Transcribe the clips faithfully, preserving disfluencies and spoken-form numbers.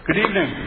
Good evening.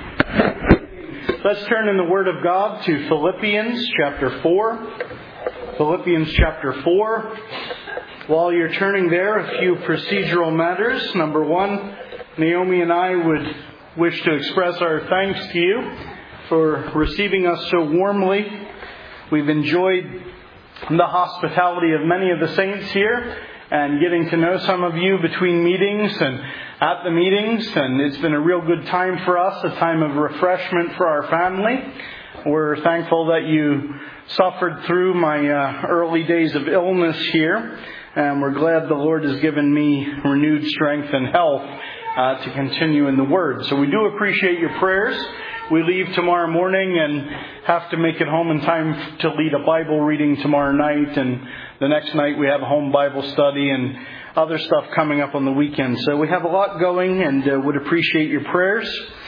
Let's turn in the Word of God to Philippians chapter four. Philippians chapter four. While you're turning there, a few procedural matters. Number one, Naomi and I would wish to express our thanks to you for receiving us so warmly. We've enjoyed the hospitality of many of the saints here and getting to know some of you between meetings and at the meetings. And it's been a real good time for us, a time of refreshment for our family. We're thankful that you suffered through my uh, early days of illness here. And we're glad the Lord has given me renewed strength and health uh, to continue in the Word. So we do appreciate your prayers. We leave tomorrow morning and have to make it home in time to lead a Bible reading tomorrow night. And the next night we have a home Bible study and other stuff coming up on the weekend. So we have a lot going and uh, would appreciate your prayers.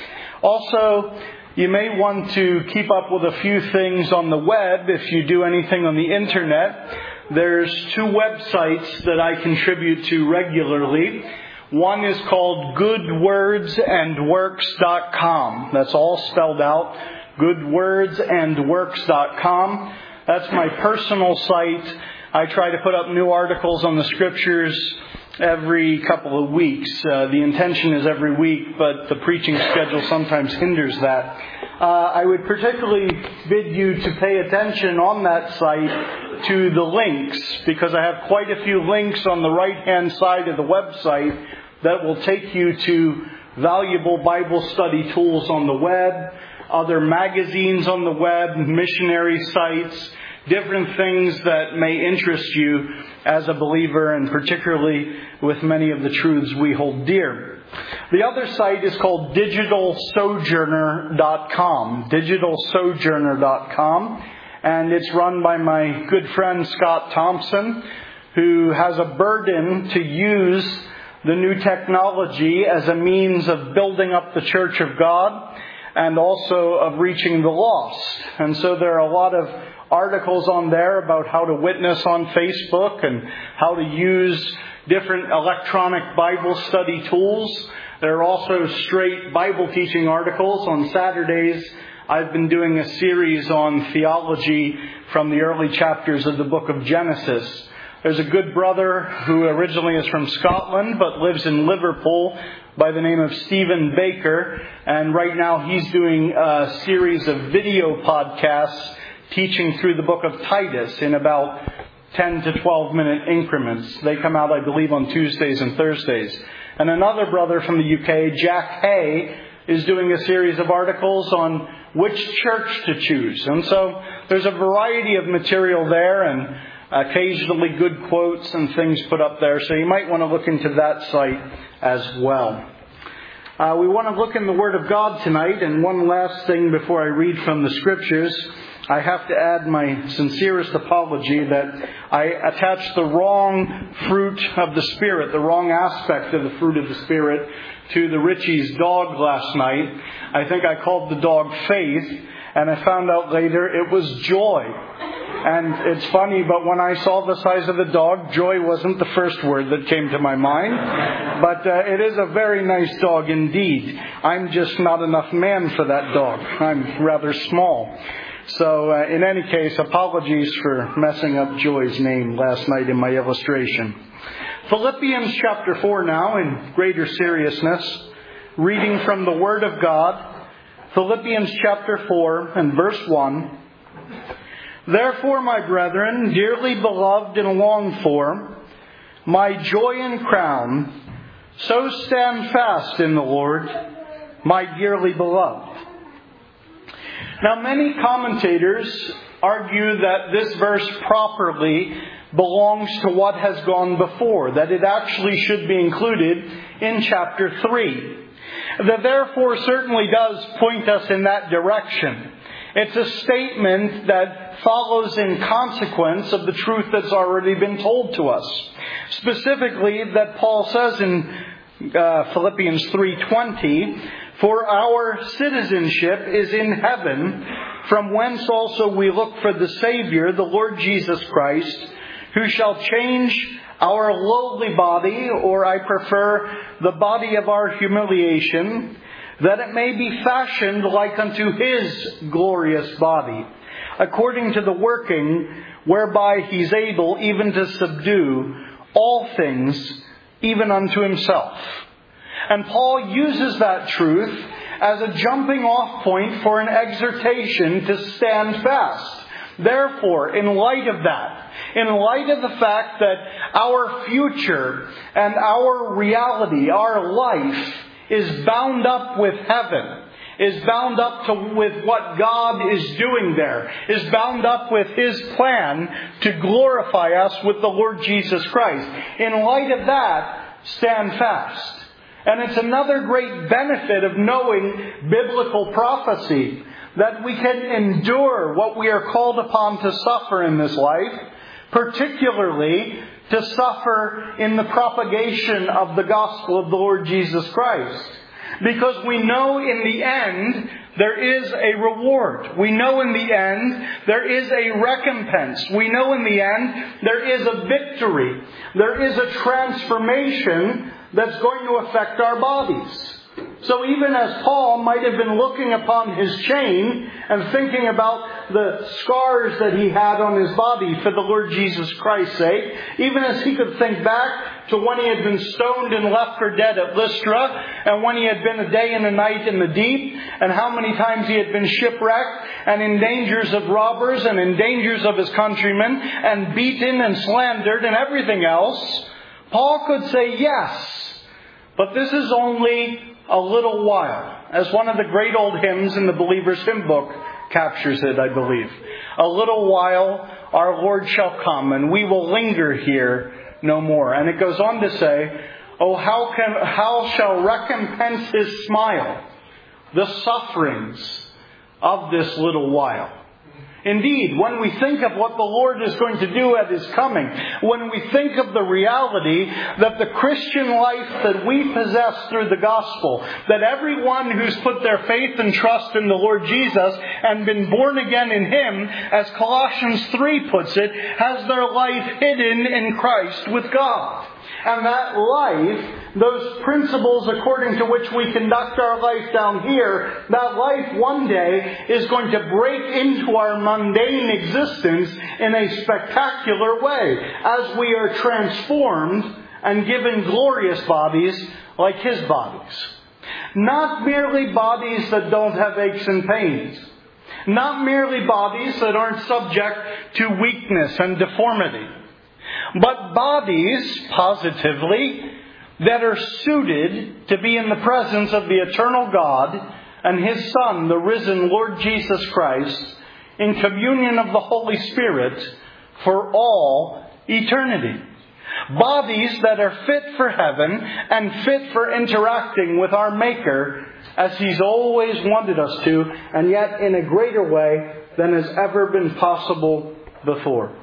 Also, you may want to keep up with a few things on the web if you do anything on the internet. There's two websites that I contribute to regularly. One is called good words and works dot com. That's all spelled out. good words and works dot com. That's my personal site. I try to put up new articles on the Scriptures every couple of weeks. Uh, the intention is every week, but the preaching schedule sometimes hinders that. Uh, I would particularly bid you to pay attention on that site to the links, because I have quite a few links on the right-hand side of the website that will take you to valuable Bible study tools on the web, other magazines on the web, missionary sites, different things that may interest you as a believer, and particularly with many of the truths we hold dear. The other site is called digital sojourner dot com. digital sojourner dot com. And it's run by my good friend Scott Thompson, who has a burden to use the new technology as a means of building up the Church of God and also of reaching the lost. And so there are a lot of articles on there about how to witness on Facebook and how to use different electronic Bible study tools. There are also straight Bible teaching articles. On Saturdays, I've been doing a series on theology from the early chapters of the book of Genesis. There's a good brother who originally is from Scotland but lives in Liverpool by the name of Stephen Baker. And right now he's doing a series of video podcasts teaching through the book of Titus in about ten to twelve minute increments. They come out, I believe, on Tuesdays and Thursdays. And another brother from the U K, Jack Hay, is doing a series of articles on which church to choose. And so there's a variety of material there and occasionally good quotes and things put up there. So you might want to look into that site as well. Uh, we want to look in the Word of God tonight. And one last thing before I read from the Scriptures, I have to add my sincerest apology that I attached the wrong fruit of the Spirit, the wrong aspect of the fruit of the Spirit, to the Ritchie's dog last night. I think I called the dog Faith, and I found out later it was Joy. And it's funny, but when I saw the size of the dog, joy wasn't the first word that came to my mind. But uh, it is a very nice dog indeed. I'm just not enough man for that dog. I'm rather small. So uh, in any case, apologies for messing up Joy's name last night in my illustration. Philippians chapter four now, in greater seriousness, reading from the Word of God. Philippians chapter four and verse one. Therefore, my brethren, dearly beloved and longed for, my joy and crown, so stand fast in the Lord, my dearly beloved. Now, many commentators argue that this verse properly belongs to what has gone before, that it actually should be included in chapter three. The therefore certainly does point us in that direction. It's a statement that follows in consequence of the truth that's already been told to us. Specifically, that Paul says in uh, Philippians three twenty, for our citizenship is in heaven, from whence also we look for the Savior, the Lord Jesus Christ, who shall change our lowly body, or I prefer the body of our humiliation, that it may be fashioned like unto His glorious body, according to the working whereby He's able even to subdue all things, even unto Himself. And Paul uses that truth as a jumping off point for an exhortation to stand fast. Therefore, in light of that, in light of the fact that our future and our reality, our life, is bound up with heaven, is bound up to, with what God is doing there, is bound up with His plan to glorify us with the Lord Jesus Christ. In light of that, stand fast. And it's another great benefit of knowing biblical prophecy, that we can endure what we are called upon to suffer in this life, particularly to suffer in the propagation of the gospel of the Lord Jesus Christ. Because we know in the end there is a reward. We know in the end there is a recompense. We know in the end there is a victory. There is a transformation that's going to affect our bodies. So even as Paul might have been looking upon his chain and thinking about the scars that he had on his body for the Lord Jesus Christ's sake, even as he could think back to when he had been stoned and left for dead at Lystra, and when he had been a day and a night in the deep, and how many times he had been shipwrecked and in dangers of robbers and in dangers of his countrymen and beaten and slandered and everything else, Paul could say, yes, but this is only a little while. As one of the great old hymns in the Believer's Hymn Book captures it, I believe. A little while our Lord shall come, and we will linger here no more. And it goes on to say, oh, how can how shall recompense His smile the sufferings of this little while? Indeed, when we think of what the Lord is going to do at His coming, when we think of the reality that the Christian life that we possess through the gospel, that everyone who's put their faith and trust in the Lord Jesus and been born again in Him, as Colossians three puts it, has their life hidden in Christ with God. And that life, those principles according to which we conduct our life down here, that life one day is going to break into our mundane existence in a spectacular way as we are transformed and given glorious bodies like His bodies. Not merely bodies that don't have aches and pains. Not merely bodies that aren't subject to weakness and deformity. But bodies, positively, that are suited to be in the presence of the eternal God and His Son, the risen Lord Jesus Christ, in communion of the Holy Spirit for all eternity. Bodies that are fit for heaven and fit for interacting with our Maker as He's always wanted us to, and yet in a greater way than has ever been possible before.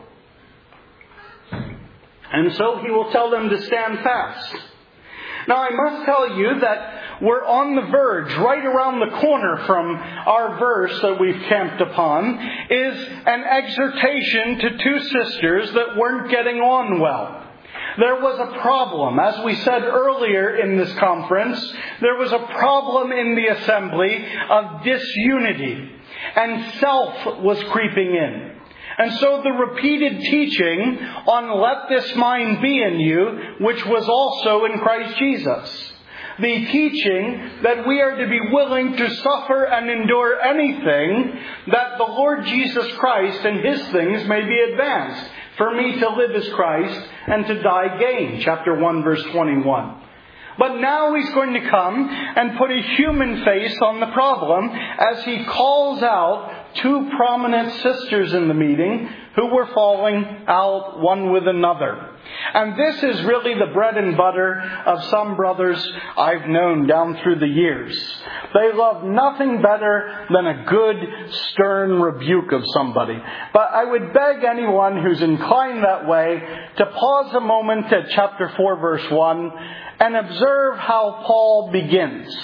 And so He will tell them to stand fast. Now I must tell you that we're on the verge, right around the corner from our verse that we've camped upon, is an exhortation to two sisters that weren't getting on well. There was a problem. As we said earlier in this conference, there was a problem in the assembly of disunity, and self was creeping in. And so the repeated teaching on let this mind be in you, which was also in Christ Jesus. The teaching that we are to be willing to suffer and endure anything that the Lord Jesus Christ and His things may be advanced. For me to live is Christ and to die gain. Chapter one verse twenty-one. But now He's going to come and put a human face on the problem as He calls out two prominent sisters in the meeting who were falling out one with another. And this is really the bread and butter of some brothers I've known down through the years. They love nothing better than a good, stern rebuke of somebody. But I would beg anyone who's inclined that way to pause a moment at chapter four, verse one, and observe how Paul begins.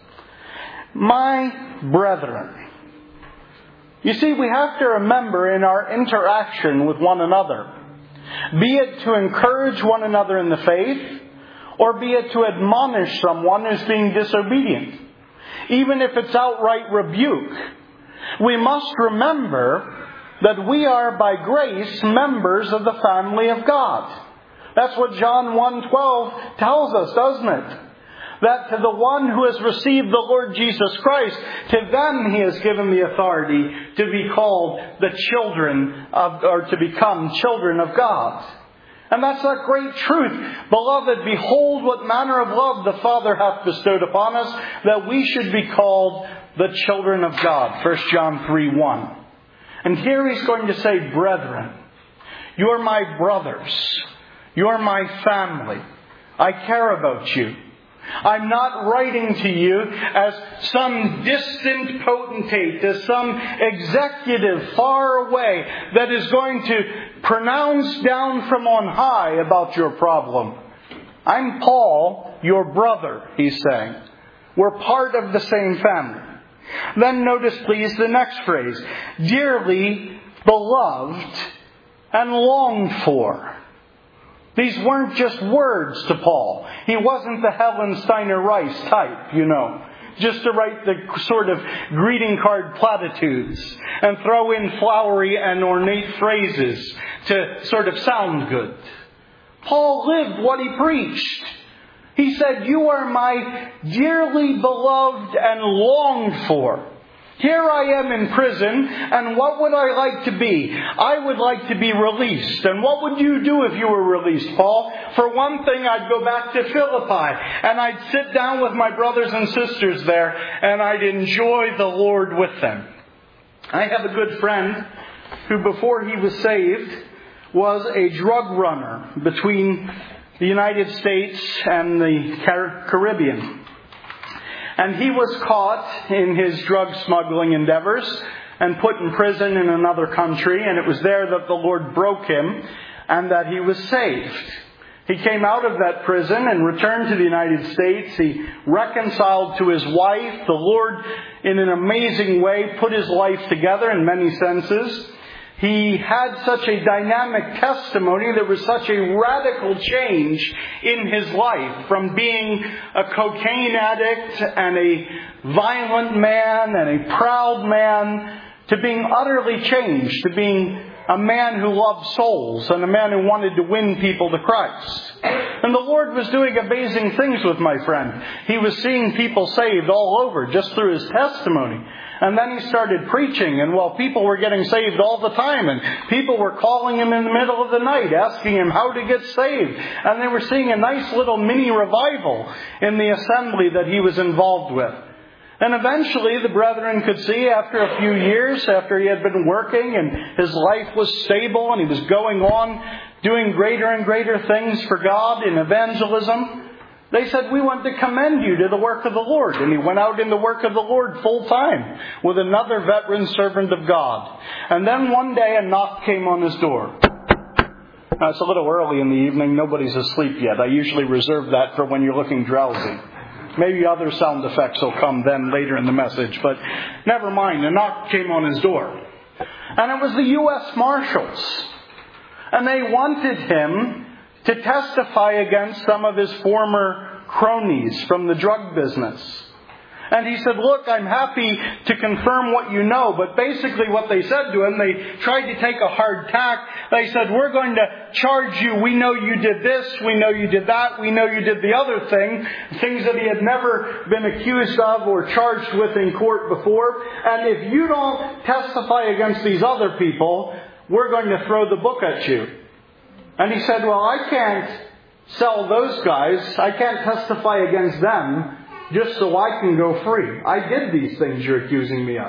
My brethren. You see, we have to remember in our interaction with one another, be it to encourage one another in the faith, or be it to admonish someone who's being disobedient. even if it's outright rebuke. We must remember that we are by grace members of the family of God. That's what John one twelve tells us, doesn't it? That to the one who has received the Lord Jesus Christ, to them He has given the authority to be called the children of, or to become children of God. And that's that great truth. Beloved, behold what manner of love the Father hath bestowed upon us, that we should be called the children of God. First John three one. And here He's going to say, brethren, you're my brothers. You're my family. I care about you. I'm not writing to you as some distant potentate, as some executive far away that is going to pronounce down from on high about your problem. I'm Paul, your brother, he's saying. We're part of the same family. Then notice, please, the next phrase. Dearly beloved and longed for. These weren't just words to Paul. He wasn't the Helen Steiner Rice type, you know, just to write the sort of greeting card platitudes and throw in flowery and ornate phrases to sort of sound good. Paul lived what he preached. He said, you are my dearly beloved and longed for. Here I am in prison, and what would I like to be? I would like to be released. And what would you do if you were released, Paul? For one thing, I'd go back to Philippi, and I'd sit down with my brothers and sisters there, and I'd enjoy the Lord with them. I have a good friend who, before he was saved, was a drug runner between the United States and the Car- Caribbean. And he was caught in his drug smuggling endeavors and put in prison in another country. And it was there that the Lord broke him and that he was saved. He came out of that prison and returned to the United States. He reconciled to his wife. The Lord, in an amazing way, put his life together in many senses. He had such a dynamic testimony. There was such a radical change in his life, from being a cocaine addict and a violent man and a proud man to being utterly changed, to being a man who loved souls and a man who wanted to win people to Christ. And the Lord was doing amazing things with my friend. He was seeing people saved all over just through his testimony. And then he started preaching, and well, people were getting saved all the time, and people were calling him in the middle of the night, asking him how to get saved. And they were seeing a nice little mini revival in the assembly that he was involved with. And eventually the brethren could see, after a few years, after he had been working and his life was stable and he was going on doing greater and greater things for God in evangelism, they said, we want to commend you to the work of the Lord. And he went out in the work of the Lord full time with another veteran servant of God. And then one day a knock came on his door. Now, it's a little early in the evening. Nobody's asleep yet. I usually reserve that for when you're looking drowsy. Maybe other sound effects will come then later in the message. But never mind. A knock came on his door. And it was the U S Marshals. And they wanted him to testify against some of his former cronies from the drug business. And he said, look, I'm happy to confirm what you know. But basically what they said to him, they tried to take a hard tack. They said, we're going to charge you. We know you did this. We know you did that. We know you did the other thing. Things that he had never been accused of or charged with in court before. And if you don't testify against these other people, we're going to throw the book at you. And he said, well, I can't sell those guys. I can't testify against them just so I can go free. I did these things you're accusing me of.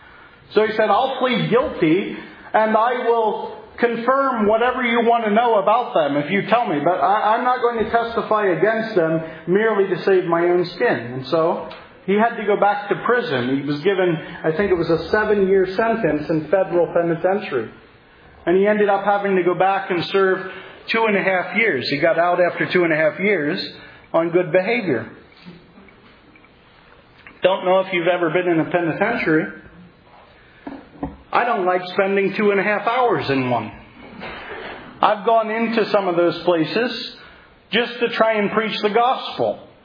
So he said, I'll plead guilty and I will confirm whatever you want to know about them if you tell me. But I, I'm not going to testify against them merely to save my own skin. And so he had to go back to prison. He was given, I think it was a seven-year sentence in federal penitentiary. And he ended up having to go back and serve two and a half years. He got out after two and a half years on good behavior. Don't know if you've ever been in a penitentiary. I don't like spending two and a half hours in one. I've gone into some of those places just to try and preach the gospel.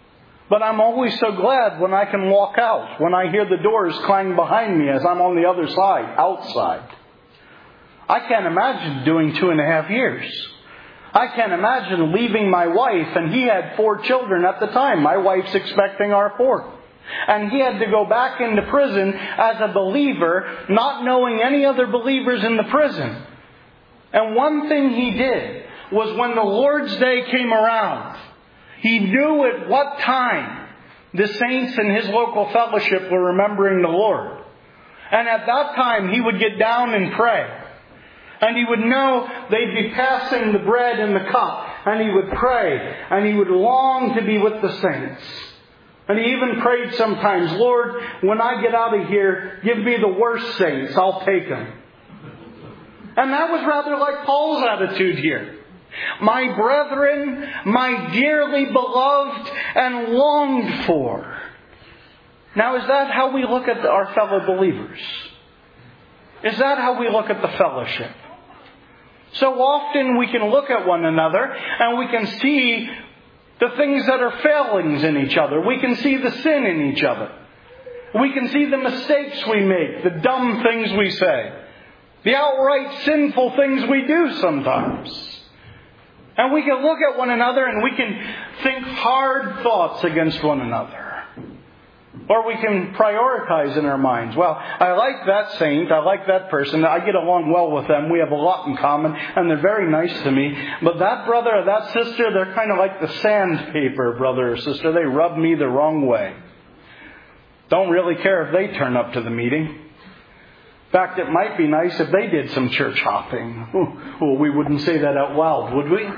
But I'm always so glad when I can walk out, when I hear the doors clang behind me as I'm on the other side, outside. I can't imagine doing two and a half years. I can't imagine leaving my wife, and he had four children at the time. My wife's expecting our fourth. And he had to go back into prison as a believer, not knowing any other believers in the prison. And one thing he did was when the Lord's Day came around, he knew at what time the saints in his local fellowship were remembering the Lord. And at that time, he would get down and pray. And he would know they'd be passing the bread and the cup. And he would pray. And he would long to be with the saints. And he even prayed sometimes, Lord, when I get out of here, give me the worst saints. I'll take them. And that was rather like Paul's attitude here. My brethren, my dearly beloved and longed for. Now, is that how we look at our fellow believers? Is that how we look at the fellowship? So often we can look at one another and we can see the things that are failings in each other. We can see the sin in each other. We can see the mistakes we make, the dumb things we say, the outright sinful things we do sometimes. And we can look at one another and we can think hard thoughts against one another. Or we can prioritize in our minds. Well, I like that saint. I like that person. I get along well with them. We have a lot in common. And they're very nice to me. But that brother or that sister, they're kind of like the sandpaper brother or sister. They rub me the wrong way. Don't really care if they turn up to the meeting. In fact, it might be nice if they did some church hopping. Well, we wouldn't say that out loud, would we?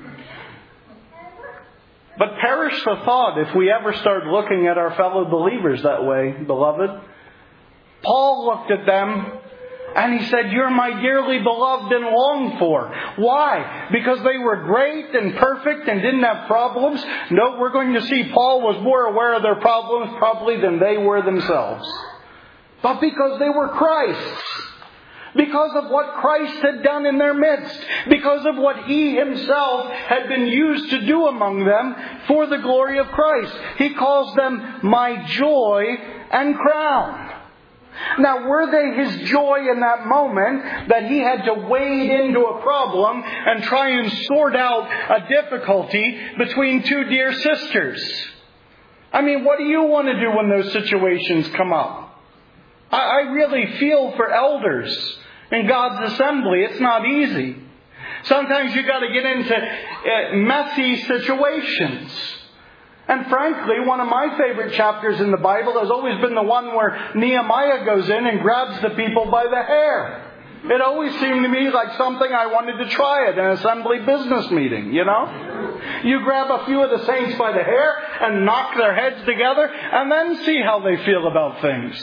But perish the thought if we ever start looking at our fellow believers that way, beloved. Paul looked at them and he said, you're my dearly beloved and longed for. Why? Because they were great and perfect and didn't have problems? No, we're going to see Paul was more aware of their problems probably than they were themselves. But because they were Christ's. Because of what Christ had done in their midst. Because of what He Himself had been used to do among them for the glory of Christ. He calls them my joy and crown. Now, were they His joy in that moment that He had to wade into a problem and try and sort out a difficulty between two dear sisters? I mean, what do you want to do when those situations come up? I, I really feel for elders in God's assembly. It's not easy. Sometimes you've got to get into uh, messy situations. And frankly, one of my favorite chapters in the Bible has always been the one where Nehemiah goes in and grabs the people by the hair. It always seemed to me like something I wanted to try at an assembly business meeting, you know? You grab a few of the saints by the hair and knock their heads together and then see how they feel about things.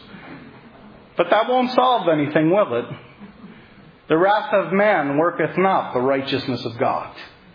But that won't solve anything, will it? The wrath of man worketh not the righteousness of God.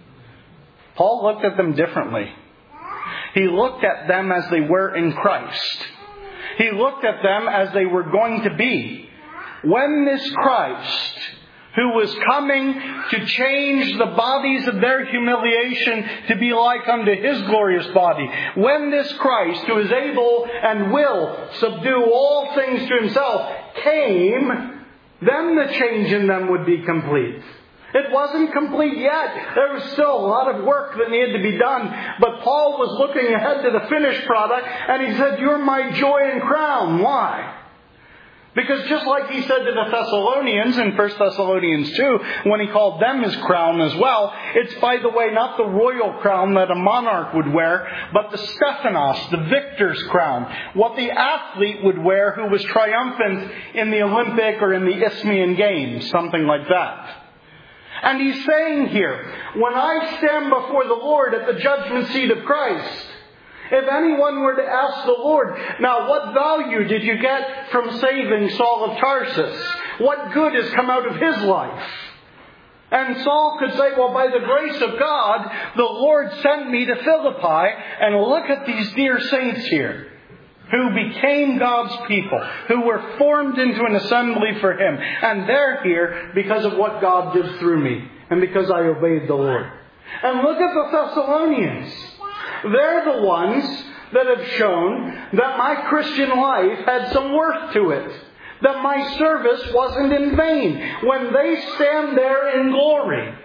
Paul looked at them differently. He looked at them as they were in Christ. He looked at them as they were going to be. When this Christ, who was coming to change the bodies of their humiliation to be like unto His glorious body. When this Christ, who is able and will subdue all things to Himself, came, then the change in them would be complete. It wasn't complete yet. There was still a lot of work that needed to be done. But Paul was looking ahead to the finished product, and he said, you're my joy and crown. Why? Because just like he said to the Thessalonians in First Thessalonians two, when he called them his crown as well, it's, by the way, not the royal crown that a monarch would wear, but the Stephanos, the victor's crown, what the athlete would wear who was triumphant in the Olympic or in the Isthmian Games, something like that. And he's saying here, when I stand before the Lord at the judgment seat of Christ, if anyone were to ask the Lord, now what value did you get from saving Saul of Tarsus? What good has come out of his life? And Saul could say, well, by the grace of God, the Lord sent me to Philippi, and look at these dear saints here, who became God's people, who were formed into an assembly for Him. And they're here because of what God did through me, and because I obeyed the Lord. And look at the Thessalonians. They're the ones that have shown that my Christian life had some worth to it. That my service wasn't in vain. When they stand there in glory.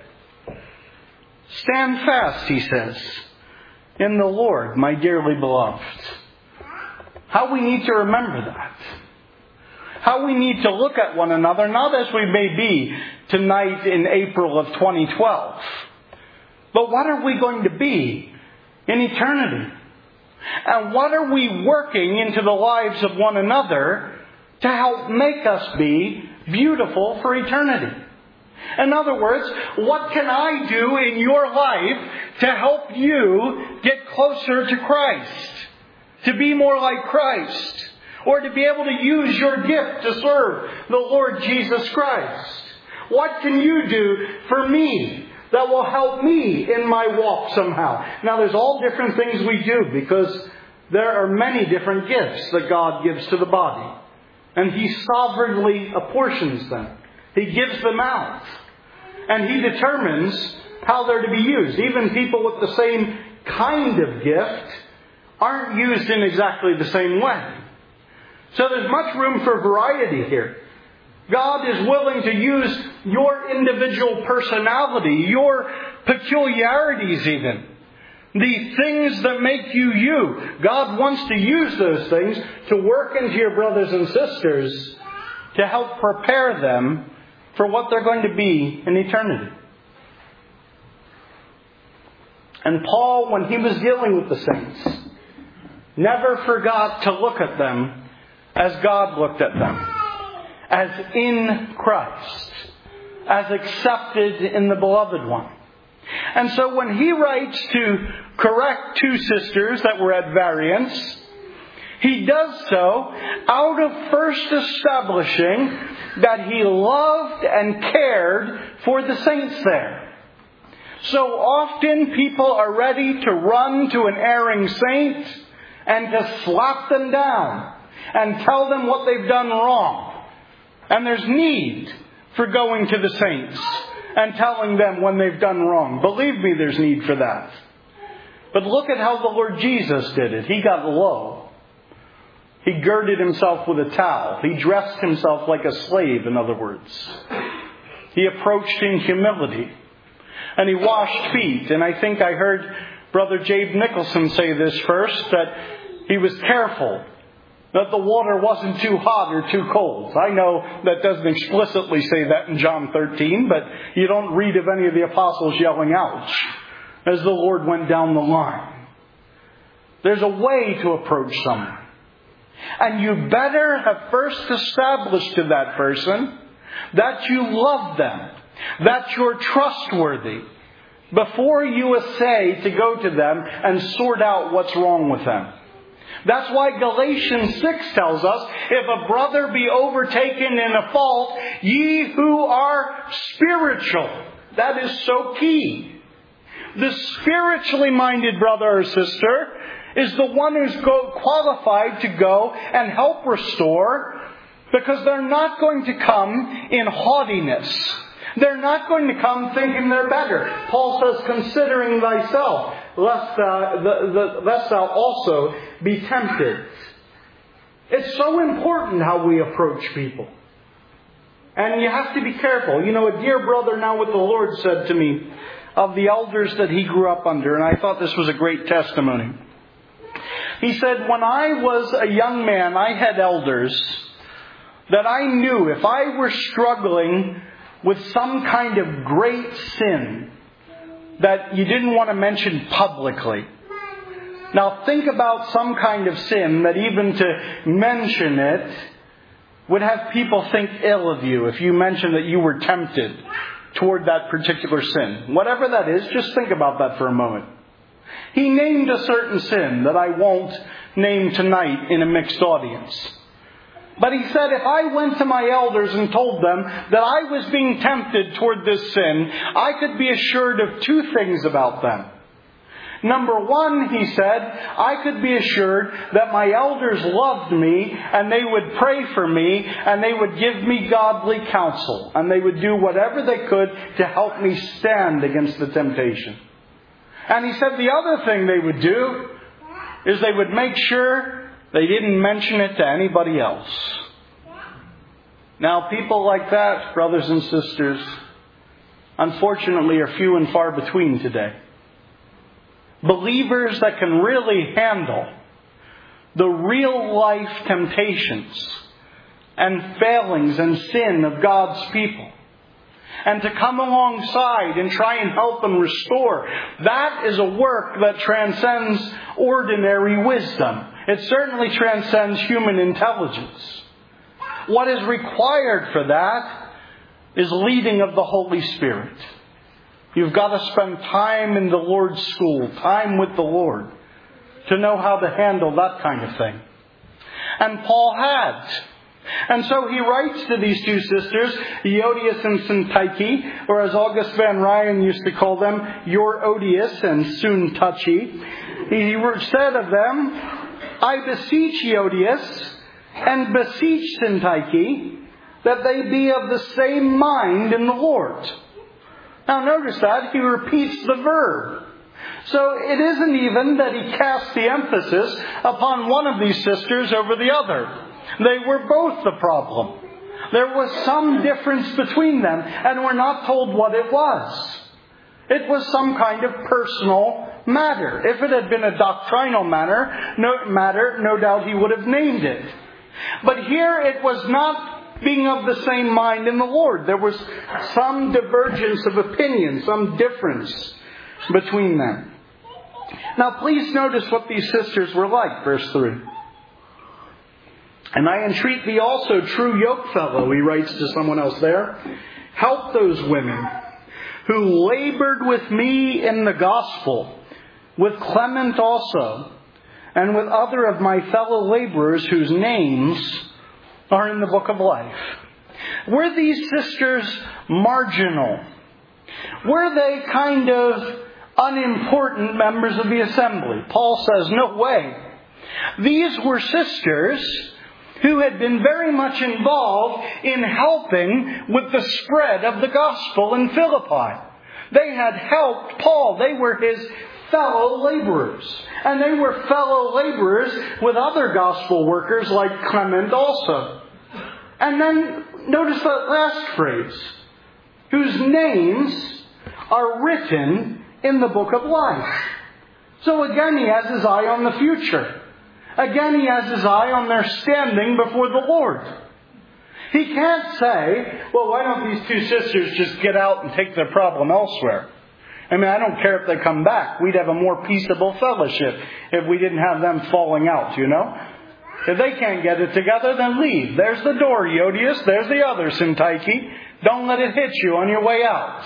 Stand fast, he says, in the Lord, my dearly beloved. How we need to remember that. How we need to look at one another, not as we may be tonight in April of twenty twelve, but what are we going to be in eternity? And what are we working into the lives of one another to help make us be beautiful for eternity? In other words, what can I do in your life to help you get closer to Christ? To be more like Christ? Or to be able to use your gift to serve the Lord Jesus Christ? What can you do for me that will help me in my walk somehow? Now, there's all different things we do because there are many different gifts that God gives to the body. And He sovereignly apportions them. He gives them out. And He determines how they're to be used. Even people with the same kind of gift aren't used in exactly the same way. So there's much room for variety here. God is willing to use your individual personality, your peculiarities even. The things that make you you. God wants to use those things to work into your brothers and sisters to help prepare them for what they're going to be in eternity. And Paul, when he was dealing with the saints, never forgot to look at them as God looked at them. As in Christ. As accepted in the Beloved One. And so when he writes to correct two sisters that were at variance, he does so out of first establishing that he loved and cared for the saints there. So often people are ready to run to an erring saint and to slap them down and tell them what they've done wrong. And there's need for going to the saints and telling them when they've done wrong. Believe me, there's need for that. But look at how the Lord Jesus did it. He got low. He girded himself with a towel. He dressed himself like a slave, in other words. He approached in humility. And he washed feet. And I think I heard Brother Jabe Nicholson say this first, that he was careful that the water wasn't too hot or too cold. I know that doesn't explicitly say that in John thirteen, but you don't read of any of the apostles yelling ouch as the Lord went down the line. There's a way to approach someone. And you better have first established to that person that you love them, that you're trustworthy, before you essay to go to them and sort out what's wrong with them. That's why Galatians six tells us, if a brother be overtaken in a fault, ye who are spiritual. That is so key. The spiritually minded brother or sister is the one who's go- qualified to go and help restore, because they're not going to come in haughtiness. They're not going to come thinking they're better. Paul says, considering thyself, lest thou, the, the, lest thou also be tempted. It's so important how we approach people. And you have to be careful. You know, a dear brother now with the Lord said to me of the elders that he grew up under, and I thought this was a great testimony. He said, when I was a young man, I had elders that I knew if I were struggling with some kind of great sin that you didn't want to mention publicly. Now think about some kind of sin that even to mention it would have people think ill of you if you mentioned that you were tempted toward that particular sin. Whatever that is, just think about that for a moment. He named a certain sin that I won't name tonight in a mixed audience. But he said, if I went to my elders and told them that I was being tempted toward this sin, I could be assured of two things about them. Number one, he said, I could be assured that my elders loved me and they would pray for me and they would give me godly counsel and they would do whatever they could to help me stand against the temptation. And he said the other thing they would do is they would make sure they didn't mention it to anybody else. Now, people like that, brothers and sisters, unfortunately are few and far between today. Believers that can really handle the real life temptations and failings and sin of God's people, and to come alongside and try and help them restore. That is a work that transcends ordinary wisdom. It certainly transcends human intelligence. What is required for that is leading of the Holy Spirit. You've got to spend time in the Lord's school, time with the Lord, to know how to handle that kind of thing. And Paul had. And so he writes to these two sisters, Euodias and Syntyche, or as August Van Ryan used to call them, Euodias and Syntyche. He said of them, I beseech Euodias and beseech Syntyche that they be of the same mind in the Lord. Now notice that he repeats the verb. So it isn't even that he casts the emphasis upon one of these sisters over the other. They were both the problem. There was some difference between them, and we're not told what it was. It was some kind of personal matter. If it had been a doctrinal matter, no, matter, no doubt he would have named it. But here it was not being of the same mind in the Lord. There was some divergence of opinion, some difference between them. Now please notice what these sisters were like, verse three. And I entreat thee also, true yokefellow, he writes to someone else there, help those women who labored with me in the gospel, with Clement also, and with other of my fellow laborers whose names are in the book of life. Were these sisters marginal? Were they kind of unimportant members of the assembly? Paul says, no way. These were sisters who had been very much involved in helping with the spread of the gospel in Philippi. They had helped Paul. They were his fellow laborers. And they were fellow laborers with other gospel workers like Clement also. And then notice that last phrase, whose names are written in the book of life. So again, he has his eye on the future. Again, he has his eye on their standing before the Lord. He can't say, well, why don't these two sisters just get out and take their problem elsewhere? I mean, I don't care if they come back. We'd have a more peaceable fellowship if we didn't have them falling out, you know? If they can't get it together, then leave. There's the door, Euodias. There's the other, Syntyche. Don't let it hit you on your way out.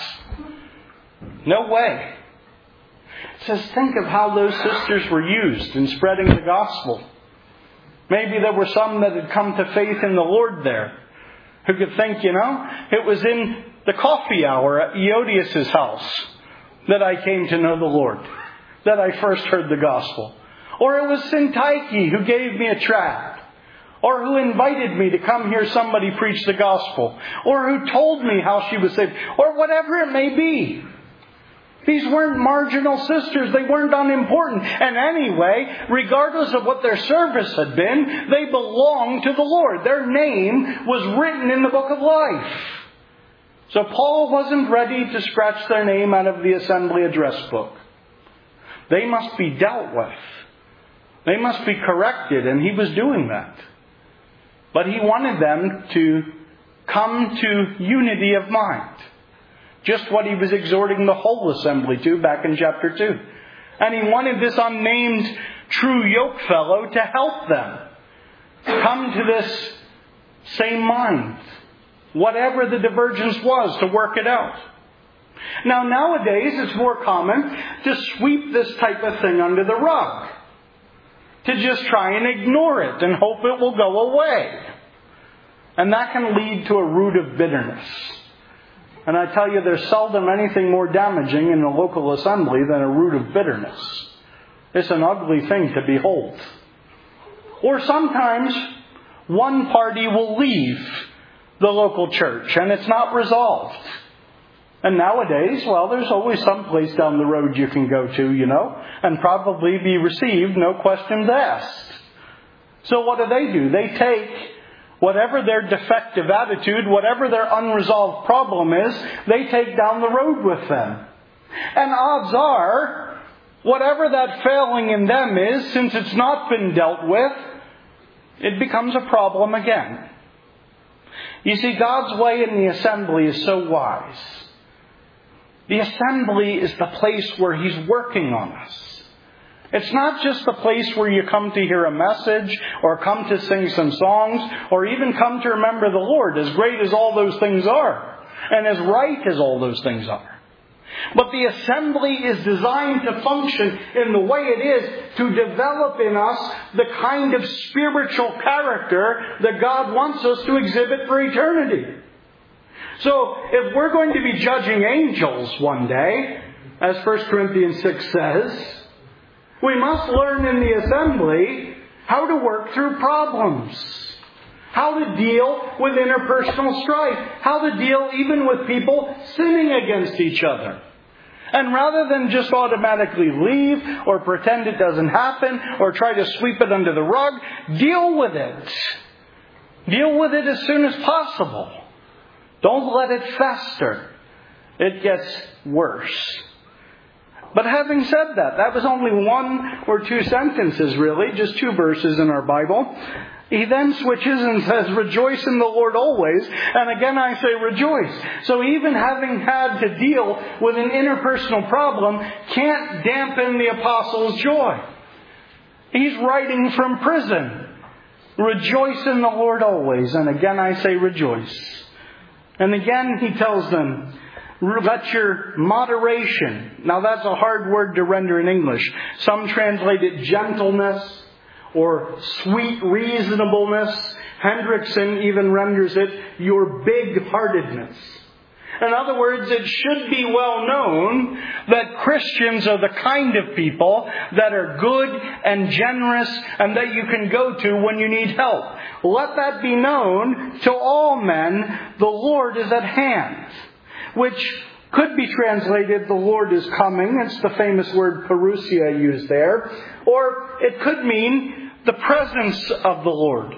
No way. It says, think of how those sisters were used in spreading the gospel. Maybe there were some that had come to faith in the Lord there, who could think, you know, it was in the coffee hour at Euodias' house that I came to know the Lord, that I first heard the gospel. Or it was Syntyche who gave me a tract, or who invited me to come hear somebody preach the gospel, or who told me how she was saved, or whatever it may be. These weren't marginal sisters. They weren't unimportant. And anyway, regardless of what their service had been, they belonged to the Lord. Their name was written in the book of life. So Paul wasn't ready to scratch their name out of the assembly address book. They must be dealt with. They must be corrected, and he was doing that. But he wanted them to come to unity of mind. Just what he was exhorting the whole assembly to back in chapter two. And he wanted this unnamed true yokefellow to help them come to this same mind. Whatever the divergence was, to work it out. Now nowadays it's more common to sweep this type of thing under the rug. To just try and ignore it and hope it will go away. And that can lead to a root of bitterness. And I tell you, there's seldom anything more damaging in a local assembly than a root of bitterness. It's an ugly thing to behold. Or sometimes one party will leave the local church and it's not resolved. And nowadays, well, there's always some place down the road you can go to, you know, and probably be received, no questions asked. So what do they do? They take whatever their defective attitude, whatever their unresolved problem is, they take down the road with them. And odds are, whatever that failing in them is, since it's not been dealt with, it becomes a problem again. You see, God's way in the assembly is so wise. The assembly is the place where He's working on us. It's not just the place where you come to hear a message or come to sing some songs or even come to remember the Lord, as great as all those things are and as right as all those things are. But the assembly is designed to function in the way it is to develop in us the kind of spiritual character that God wants us to exhibit for eternity. So, if we're going to be judging angels one day, as First Corinthians six says, we must learn in the assembly how to work through problems, how to deal with interpersonal strife, how to deal even with people sinning against each other. And rather than just automatically leave or pretend it doesn't happen or try to sweep it under the rug, deal with it. Deal with it as soon as possible. Don't let it fester. It gets worse. But having said that, that was only one or two sentences really, just two verses in our Bible. He then switches and says, rejoice in the Lord always. And again I say rejoice. So even having had to deal with an interpersonal problem can't dampen the apostle's joy. He's writing from prison. Rejoice in the Lord always. And again I say rejoice. And again he tells them, let your moderation. Now that's a hard word to render in English. Some translate it gentleness or sweet reasonableness. Hendrickson even renders it your big-heartedness. In other words, it should be well known that Christians are the kind of people that are good and generous and that you can go to when you need help. Let that be known to all men. The Lord is at hand. Which could be translated, the Lord is coming. It's the famous word parousia used there. Or it could mean the presence of the Lord.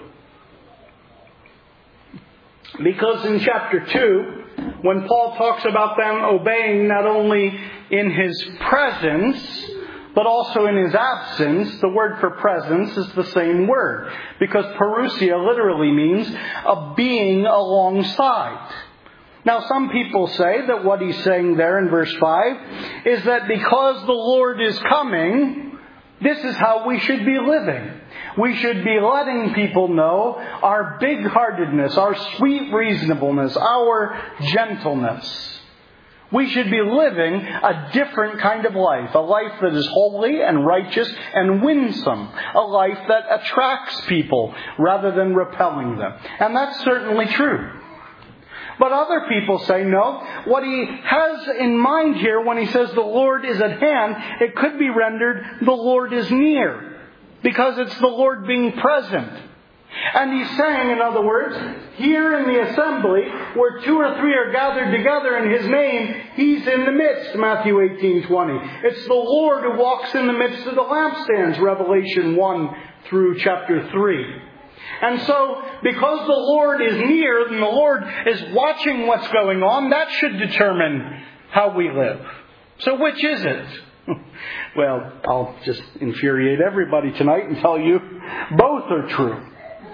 Because in chapter two, when Paul talks about them obeying not only in His presence, but also in His absence, the word for presence is the same word. Because parousia literally means a being alongside. Now some people say that what he's saying there in verse five is that because the Lord is coming, this is how we should be living. We should be letting people know our big-heartedness, our sweet reasonableness, our gentleness. We should be living a different kind of life, a life that is holy and righteous and winsome, a life that attracts people rather than repelling them. And that's certainly true. But other people say, no, what he has in mind here when he says the Lord is at hand, it could be rendered, the Lord is near, because it's the Lord being present. And he's saying, in other words, here in the assembly, where two or three are gathered together in His name, He's in the midst, Matthew eighteen twenty. It's the Lord who walks in the midst of the lampstands, Revelation one through chapter three. And so, because the Lord is near and the Lord is watching what's going on, that should determine how we live. So which is it? Well, I'll just infuriate everybody tonight and tell you both are true.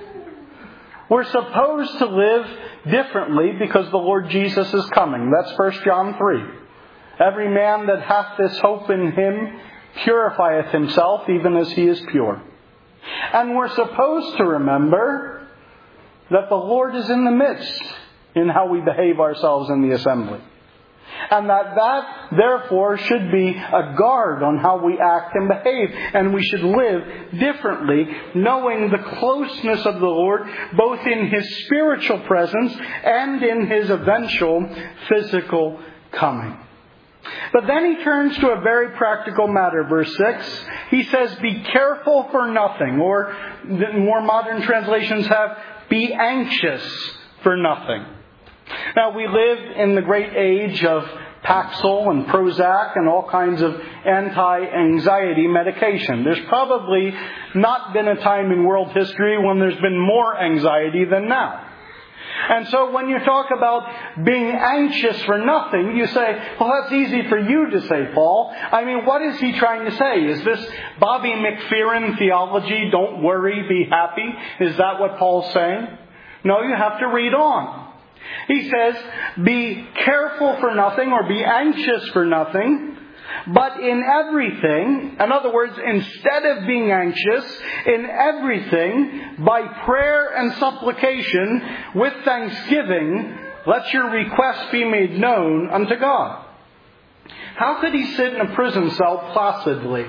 We're supposed to live differently because the Lord Jesus is coming. That's First John three. Every man that hath this hope in Him purifieth himself even as he is pure. And we're supposed to remember that the Lord is in the midst in how we behave ourselves in the assembly. And that that, therefore, should be a guard on how we act and behave. And we should live differently, knowing the closeness of the Lord, both in His spiritual presence and in His eventual physical coming. But then he turns to a very practical matter, verse six. He says, be careful for nothing. Or, more modern translations have, be anxious for nothing. Now, we live in the great age of Paxil and Prozac and all kinds of anti-anxiety medication. There's probably not been a time in world history when there's been more anxiety than now. And so when you talk about being anxious for nothing, you say, well, that's easy for you to say, Paul. I mean, what is he trying to say? Is this Bobby McFerrin theology, don't worry, be happy? Is that what Paul's saying? No, you have to read on. He says, be careful for nothing or be anxious for nothing, but in everything, in other words, instead of being anxious, in everything, by prayer and supplication, with thanksgiving, let your requests be made known unto God. How could he sit in a prison cell placidly?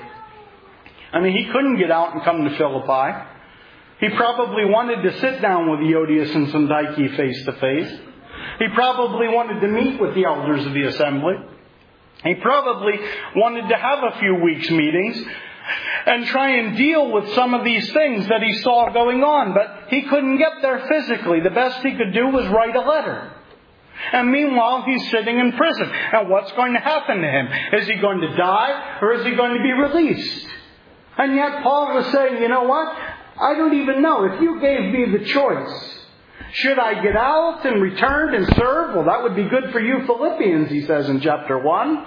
I mean, he couldn't get out and come to Philippi. He probably wanted to sit down with Euodias and Syntyche face to face. He probably wanted to meet with the elders of the assembly. He probably wanted to have a few weeks' meetings and try and deal with some of these things that he saw going on. But he couldn't get there physically. The best he could do was write a letter. And meanwhile, he's sitting in prison. And what's going to happen to him? Is he going to die or is he going to be released? And yet Paul was saying, you know what? I don't even know. If you gave me the choice, should I get out and return and serve? Well, that would be good for you Philippians, he says in chapter one.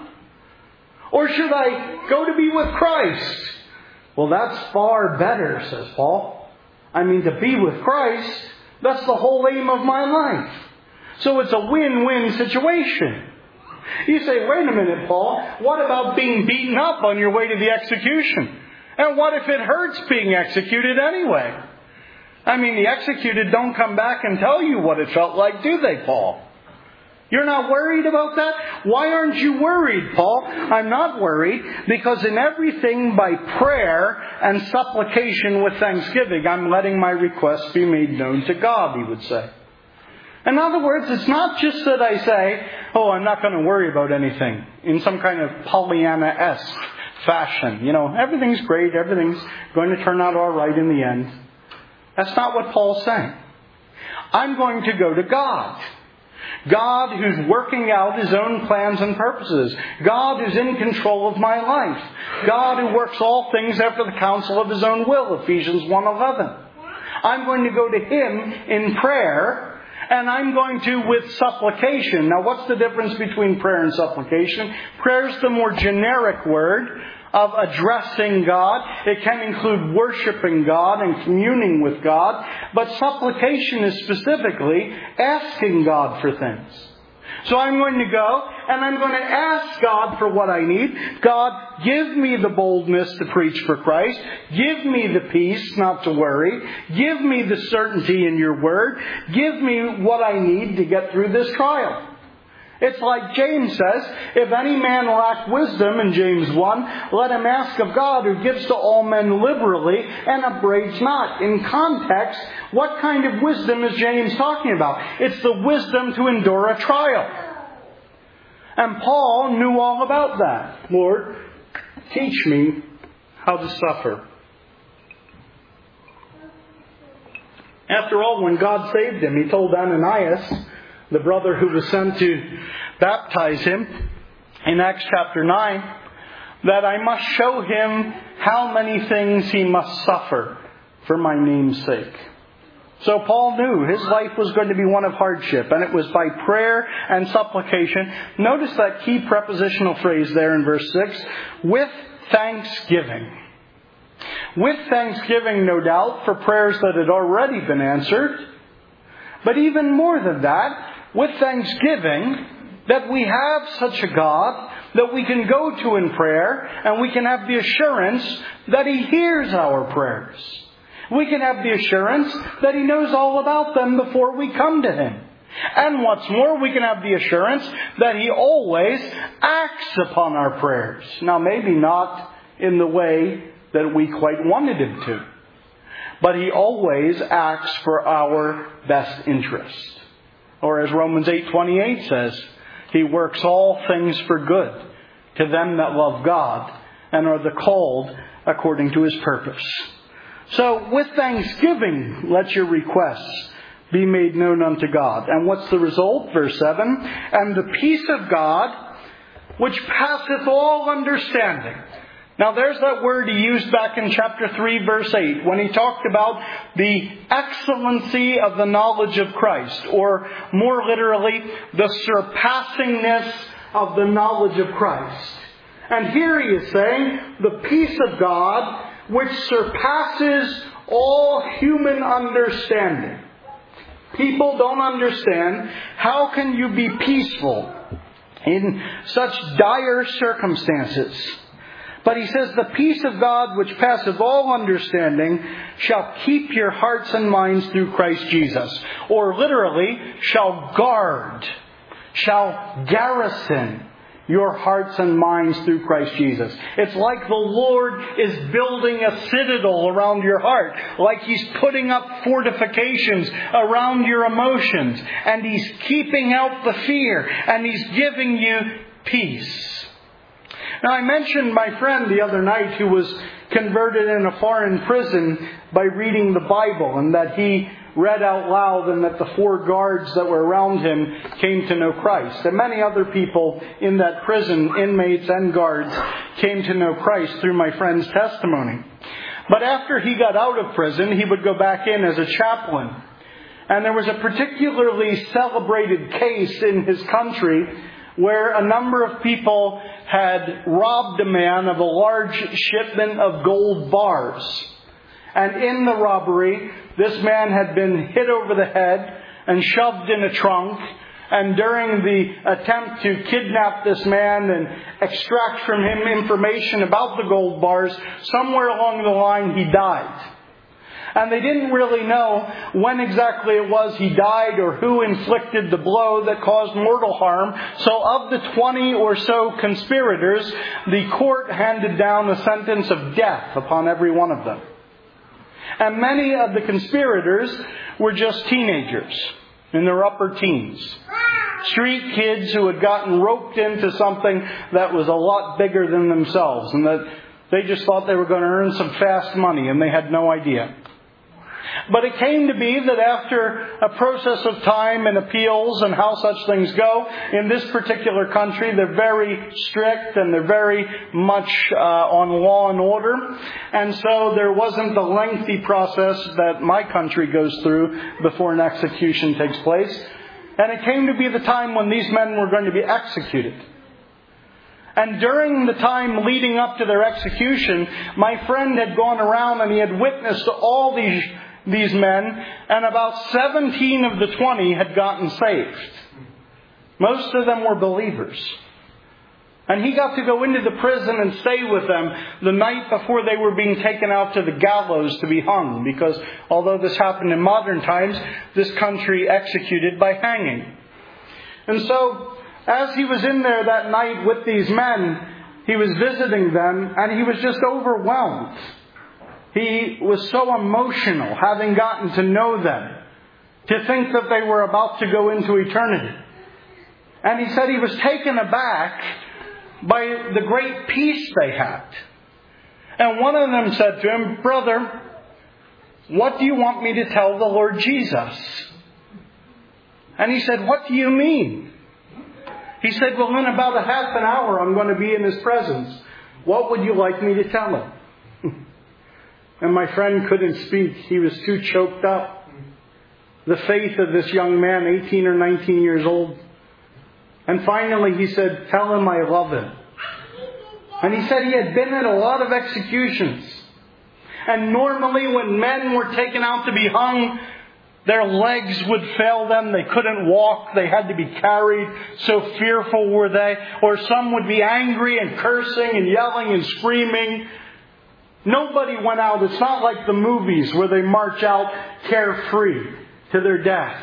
Or should I go to be with Christ? Well, that's far better, says Paul. I mean, to be with Christ, that's the whole aim of my life. So it's a win-win situation. You say, wait a minute, Paul, what about being beaten up on your way to the execution? And what if it hurts being executed anyway? I mean, the executed don't come back and tell you what it felt like, do they, Paul? You're not worried about that? Why aren't you worried, Paul? I'm not worried because in everything by prayer and supplication with thanksgiving, I'm letting my requests be made known to God, he would say. In other words, it's not just that I say, oh, I'm not going to worry about anything in some kind of Pollyanna-esque fashion. You know, everything's great, everything's going to turn out all right in the end. That's not what Paul's saying. I'm going to go to God. God who's working out His own plans and purposes. God who's in control of my life. God who works all things after the counsel of His own will, Ephesians one eleven. I'm going to go to Him in prayer, and I'm going to with supplication. Now, what's the difference between prayer and supplication? Prayer is the more generic word of addressing God. It can include worshiping God and communing with God. But supplication is specifically asking God for things. So I'm going to go and I'm going to ask God for what I need. God, give me the boldness to preach for Christ. Give me the peace not to worry. Give me the certainty in your word. Give me what I need to get through this trial. It's like James says, if any man lack wisdom, in James one, let him ask of God who gives to all men liberally and upbraids not. In context, what kind of wisdom is James talking about? It's the wisdom to endure a trial. And Paul knew all about that. Lord, teach me how to suffer. After all, when God saved him, He told Ananias, the brother who was sent to baptize him, in Acts chapter nine, that I must show him how many things he must suffer for my name's sake. So Paul knew his life was going to be one of hardship, and it was by prayer and supplication. Notice that key prepositional phrase there in verse six, with thanksgiving. With thanksgiving, no doubt, for prayers that had already been answered. But even more than that, with thanksgiving that we have such a God that we can go to in prayer and we can have the assurance that He hears our prayers. We can have the assurance that He knows all about them before we come to Him. And what's more, we can have the assurance that He always acts upon our prayers. Now, maybe not in the way that we quite wanted Him to, but He always acts for our best interest. Or as Romans eight twenty-eight says, He works all things for good to them that love God and are the called according to His purpose. So with thanksgiving, let your requests be made known unto God. And what's the result? Verse seven. And the peace of God, which passeth all understanding. Now there's that word he used back in chapter three, verse eight, when he talked about the excellency of the knowledge of Christ, or more literally, the surpassingness of the knowledge of Christ. And here he is saying, the peace of God, which surpasses all human understanding. People don't understand, how can you be peaceful in such dire circumstances? But he says, the peace of God, which passeth all understanding, shall keep your hearts and minds through Christ Jesus. Or literally, shall guard, shall garrison your hearts and minds through Christ Jesus. It's like the Lord is building a citadel around your heart. Like He's putting up fortifications around your emotions. And He's keeping out the fear. And He's giving you peace. Now, I mentioned my friend the other night who was converted in a foreign prison by reading the Bible, and that he read out loud and that the four guards that were around him came to know Christ. And many other people in that prison, inmates and guards, came to know Christ through my friend's testimony. But after he got out of prison, he would go back in as a chaplain. And there was a particularly celebrated case in his country where a number of people had robbed a man of a large shipment of gold bars. And in the robbery, this man had been hit over the head and shoved in a trunk. And during the attempt to kidnap this man and extract from him information about the gold bars, somewhere along the line he died. And they didn't really know when exactly it was he died or who inflicted the blow that caused mortal harm. So of the twenty or so conspirators, the court handed down a sentence of death upon every one of them. And many of the conspirators were just teenagers in their upper teens. Street kids who had gotten roped into something that was a lot bigger than themselves. And that they just thought they were going to earn some fast money, and they had no idea. But it came to be that after a process of time and appeals and how such things go, in this particular country, they're very strict and they're very much uh, on law and order. And so there wasn't the lengthy process that my country goes through before an execution takes place. And it came to be the time when these men were going to be executed. And during the time leading up to their execution, my friend had gone around and he had witnessed all these these men, and about seventeen of the twenty had gotten saved. Most of them were believers. And he got to go into the prison and stay with them the night before they were being taken out to the gallows to be hung. Because although this happened in modern times, this country executed by hanging. And so, as he was in there that night with these men, he was visiting them, and he was just overwhelmed. He was so emotional, having gotten to know them, to think that they were about to go into eternity. And he said he was taken aback by the great peace they had. And one of them said to him, "Brother, what do you want me to tell the Lord Jesus?" And he said, "What do you mean?" He said, "Well, in about a half an hour I'm going to be in His presence. What would you like me to tell Him?" And my friend couldn't speak. He was too choked up. The faith of this young man, eighteen or nineteen years old. And finally he said, "Tell him I love him." And he said he had been in a lot of executions. And normally when men were taken out to be hung, their legs would fail them. They couldn't walk. They had to be carried. So fearful were they. Or some would be angry and cursing and yelling and screaming. Nobody went out. It's not like the movies where they march out carefree to their death.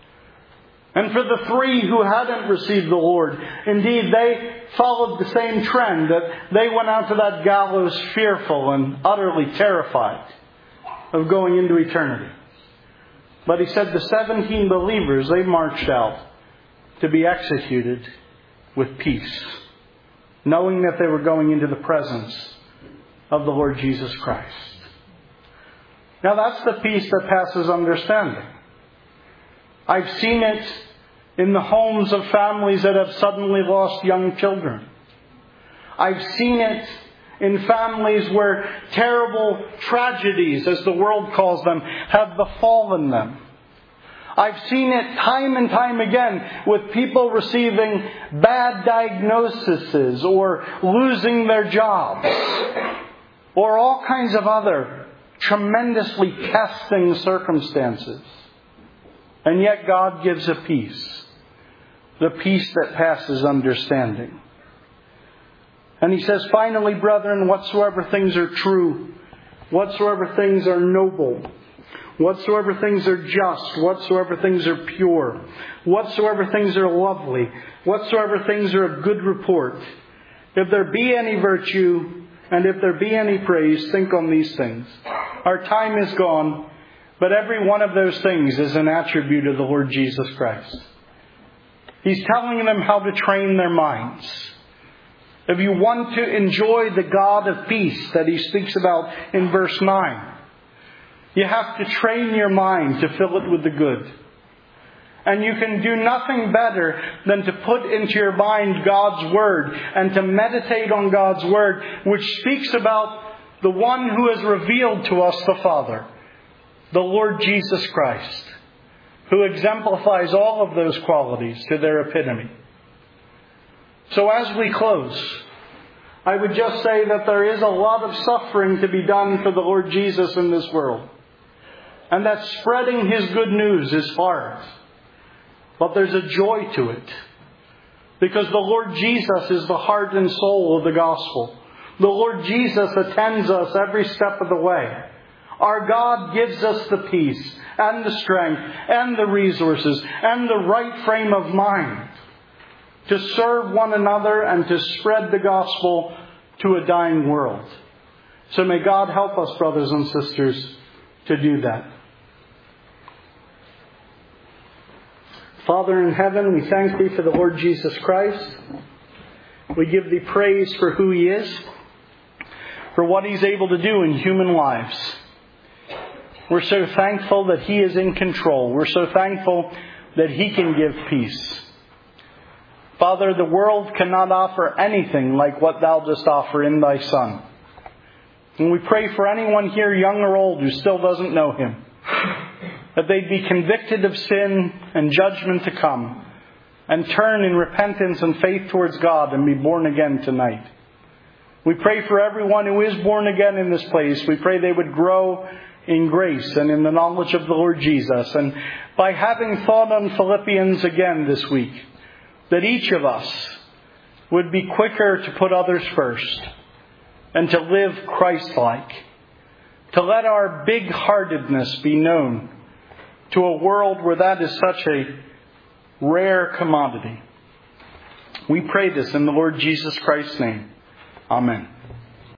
And for the three who hadn't received the Lord, indeed, they followed the same trend, that they went out to that gallows fearful and utterly terrified of going into eternity. But he said the seventeen believers, they marched out to be executed with peace, knowing that they were going into the presence of the Lord Jesus Christ. Now that's the peace that passes understanding. I've seen it in the homes of families that have suddenly lost young children. I've seen it in families where terrible tragedies, as the world calls them, have befallen them. I've seen it time and time again with people receiving bad diagnoses or losing their jobs or all kinds of other tremendously testing circumstances. And yet God gives a peace, the peace that passes understanding. And He says, finally, brethren, whatsoever things are true, whatsoever things are noble, whatsoever things are just, whatsoever things are pure, whatsoever things are lovely, whatsoever things are of good report, if there be any virtue, and if there be any praise, think on these things. Our time is gone, but every one of those things is an attribute of the Lord Jesus Christ. He's telling them how to train their minds. If you want to enjoy the God of peace that He speaks about in verse nine, you have to train your mind to fill it with the good. And you can do nothing better than to put into your mind God's Word and to meditate on God's Word, which speaks about the one who has revealed to us the Father, the Lord Jesus Christ, who exemplifies all of those qualities to their epitome. So as we close, I would just say that there is a lot of suffering to be done for the Lord Jesus in this world. And that spreading His good news is hard. But there's a joy to it. Because the Lord Jesus is the heart and soul of the gospel. The Lord Jesus attends us every step of the way. Our God gives us the peace and the strength and the resources and the right frame of mind to serve one another and to spread the gospel to a dying world. So may God help us, brothers and sisters, to do that. Father in heaven, we thank Thee for the Lord Jesus Christ. We give Thee praise for who He is, for what He's able to do in human lives. We're so thankful that He is in control. We're so thankful that He can give peace. Father, the world cannot offer anything like what Thou dost offer in Thy Son. And we pray for anyone here, young or old, who still doesn't know Him, that they'd be convicted of sin and judgment to come, and turn in repentance and faith towards God and be born again tonight. We pray for everyone who is born again in this place. We pray they would grow in grace and in the knowledge of the Lord Jesus. And by having thought on Philippians again this week, that each of us would be quicker to put others first and to live Christ-like, to let our big-heartedness be known to a world where that is such a rare commodity. We pray this in the Lord Jesus Christ's name. Amen.